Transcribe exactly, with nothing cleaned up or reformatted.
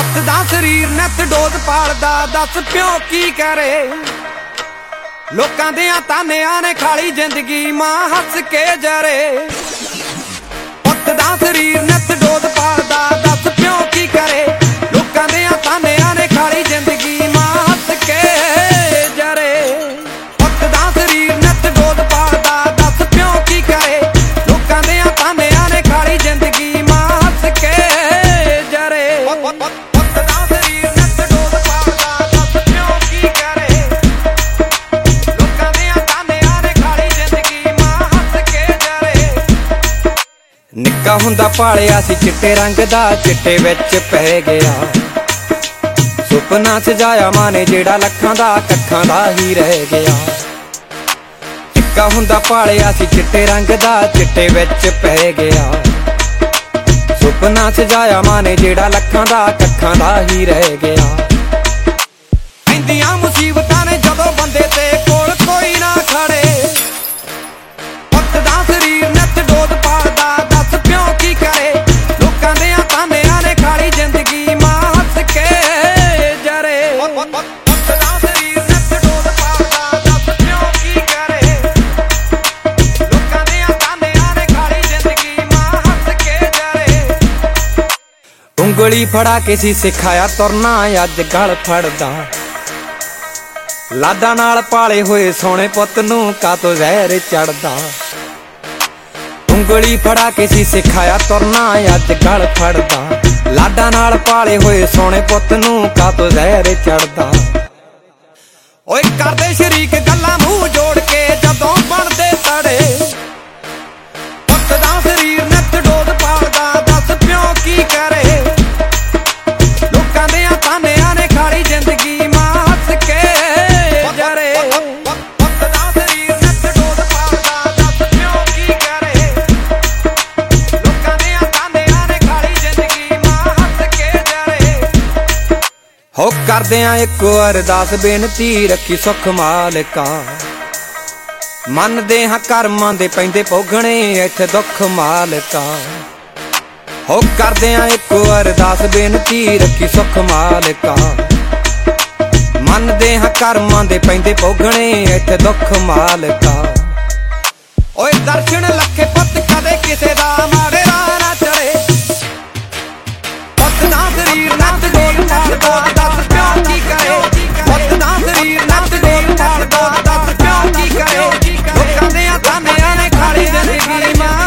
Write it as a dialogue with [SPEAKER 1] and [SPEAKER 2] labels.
[SPEAKER 1] ਪੁੱਤ ਦਾ ਸਰੀਰ ਨਿੱਤ ਡੋਜ਼ ਪਾਲਦਾ, ਦੱਸ ਪਿਓ ਕੀ ਕਰੇ। ਲੋਕਾਂ ਦੀਆਂ ਤਾਨਿਆਂ ਨੇ ਖਾਲੀ ਜ਼ਿੰਦਗੀ, ਮਾਂ ਹੱਸ ਕੇ ਜਰੇ। ਪੁੱਤ ਦਾ ਸਰੀਰ ਨਿੱਤ ਡੋਜ਼ ਪਾਲਦਾ, ਦੱਸ ਪਿਓ ਕੀ ਕਰੇ। ਲੋਕਾਂ ਦੀਆਂ ਤਾਨਿਆਂ ਨੇ ਖਾਲੀ ਜ਼ਿੰਦਗੀ, ਮਾਂ ਹੱਸ ਕੇ ਜਰੇ। ਪੁੱਤ ਦਾ ਸਰੀਰ ਨਿੱਤ ਡੋਜ਼ ਪਾਲਦਾ, ਦੱਸ ਪਿਓ ਕੀ ਕਰੇ। ਲੋਕਾਂ ਦੀਆਂ ਤਾਨਿਆਂ ਨੇ ਖਾਲੀ ਜ਼ਿੰਦਗੀ, ਮਾਂ ਹੱਸ ਕੇ ਜਰੇ। ਨਿੱਕਾ ਹੁੰਦਾ ਪਾਲਿਆ ਸੀ ਚਿੱਟੇ ਰੰਗ ਦਾ, ਚਿੱਟੇ ਵਿੱਚ ਪੈ ਗਿਆ। ਸੁਪਨਾ ਸਜਾਇਆ ਮਾਂ ਨੇ ਜਿਹੜਾ ਲੱਖਾਂ ਦਾ, ਕੱਖਾਂ ਦਾ ਹੀ ਰਹਿ ਗਿਆ। ਨਿੱਕਾ ਹੁੰਦਾ ਪਾਲਿਆ ਸੀ ਚਿੱਟੇ ਰੰਗ ਦਾ, ਚਿੱਟੇ ਵਿੱਚ ਪੈ ਗਿਆ। ਸੁਪਨਾ ਸਜਾਇਆ ਮਾਂ ਨੇ ਜਿਹੜਾ ਲੱਖਾਂ ਦਾ, ਕੱਖਾਂ ਦਾ ਹੀ ਰਹਿ ਗਿਆ। ਪੈਂਦੀਆਂ ਮੁਸੀਬਤਾਂ ਨੇ ਜਦੋਂ ਬੰਦੇ ਤੇ, ਕੋਲ ਕੋਈ ਨਾ ਖੜੇ। ਪੁੱਤ ਦਾ ਸਰੀਰ ਨਿੱਤ ਡੋਜ਼ ਪਾਲਦਾ, ਦੱਸ ਪਿਓ ਕੀ ਕਰੇ। ਲੋਕਾਂ ਦੀਆਂ ਤਾਨਿਆਂ ਨੇ ਖਾਲੀ ਜ਼ਿੰਦਗੀ, ਮਾਂ ਹੱਸ ਕੇ ਜਰੇ। ਪੁੱਤ ਦਾ ਸਰੀਰ ਨਿੱਤ ਡੋਜ਼ ਪਾਲਦਾ, ਦੱਸ ਪਿਓ ਕੀ ਕਰੇ। ਲੋਕਾਂ ਦੀਆਂ ਤਾਨਿਆਂ ਨੇ ਖਾਲੀ ਜ਼ਿੰਦਗੀ, ਮਾਂ ਹੱਸ ਕੇ ਜਰੇ। ਉਂਗਲੀ ਫੜਾ ਕੇ ਸੀ ਸਿਖਾਇਆ ਤੁਰਨਾ, ਅੱਜ ਗਲ ਫੜਦਾ। ਲਾਡਾਂ ਨਾਲ ਪਾਲੇ ਹੋਏ ਸੋਹਣੇ ਪੁੱਤ ਨੂੰ ਕਾਤੋਂ ਜ਼ਹਿਰ ਚੜਦਾ। ਉਂਗਲੀ ਫੜਾ ਕੇ ਸੀ ਸਿਖਾਇਆ ਤੁਰਨਾ, ਅੱਜ ਗਲ ਫੜਦਾ। ਲਾਡਾਂ ਨਾਲ ਪਾਲੇ ਹੋਏ ਸੋਹਣੇ ਪੁੱਤ ਨੂੰ ਕਾਤੋਂ ਜ਼ਹਿਰ ਚੜਦਾ। ਓਏ ਕਰਦੇ ਸ਼ਰੀਕ ਗੱਲਾਂ ਮੂੰਹ ਜੋੜ ਕੇ, ਜਦੋਂ ਬਣਦੇ ਤੜੇ। ਪੁੱਤ ਦਾ ਸਰੀਰ ਨਿੱਤ ਡੋਜ਼ ਪਾਲਦਾ, ਦੱਸ ਪਿਓ ਕੀ ਕਰੇ। ਲੋਕਾਂ ਦੀਆਂ ਤਾਨਿਆਂ ਨੇ ਖਾਲੀ ਜ਼ਿੰਦਗੀ, ਮਾਂ ਹੱਸ ਕੇ ਜਰੇ। ਪੁੱਤ ਦਾ ਸਰੀਰ ਨਿੱਤ ਡੋਜ਼ ਪਾਲਦਾ, ਦੱਸ ਪਿਓ ਕੀ ਕਰੇ। ਲੋਕਾਂ ਦੀਆਂ ਤਾਨਿਆਂ ਨੇ ਖਾਲੀ ਜ਼ਿੰਦਗੀ, ਮਾਂ ਹੱਸ ਕੇ ਜਰੇ। ਹੋ ਕਰਦਿਆਂ ਇੱਕ ਅਰਦਾਸ ਬੇਨਤੀ, ਰੱਖੀ ਸੁੱਖ ਮਾਲਕਾ। ਮੰਨਦੇ ਹਾਂ ਕਰਮਾਂ ਦੇ ਪੈਂਦੇ ਭੋਗਣੇ, ਇੱਥੇ ਦੁੱਖ ਮਾਲਕਾ। ਹੋ ਕਰਦਿਆਂ ਇੱਕ ਅਰਦਾਸ ਬੇਨਤੀ, ਰੱਖੀ ਸੁੱਖ ਮਾਲਕਾ। ਮੰਨਦੇ ਹਾਂ ਕਰਮਾਂ ਦੇ ਪੈਂਦੇ ਭੋਗਣੇ, ਇੱਥੇ ਦੁੱਖ ਮਾਲਕਾ। ਓਏ ਦਰਸ਼ਨ ਲੱਖੇ ਪੁੱਤ ਕਦੇ ਕਿਸੇ ਦਾ, ਮਾੜੇ ਰਾਹ ਨਾ ਚੜੇ। ਪੁੱਤ ਦਾ ਸਰੀਰ ਨਿੱਤ ਡੋਜ਼ ਪਾਲਦਾ, ਦੱਸ ਪਿਓ ਕੀ ਕਰੇ। ਪੁੱਤ ਦਾ ਸਰੀਰ ਨਿੱਤ ਡੋਜ਼ ਪਾਲਦਾ, ਦੱਸ ਪਿਓ ਕੀ ਕਰੇ। ਲੋਕਾਂ ਦੀਆਂ ਤਾਨਿਆਂ ਨੇ ਖਾਲੀ ਜ਼ਿੰਦਗੀ, ਮਾਂ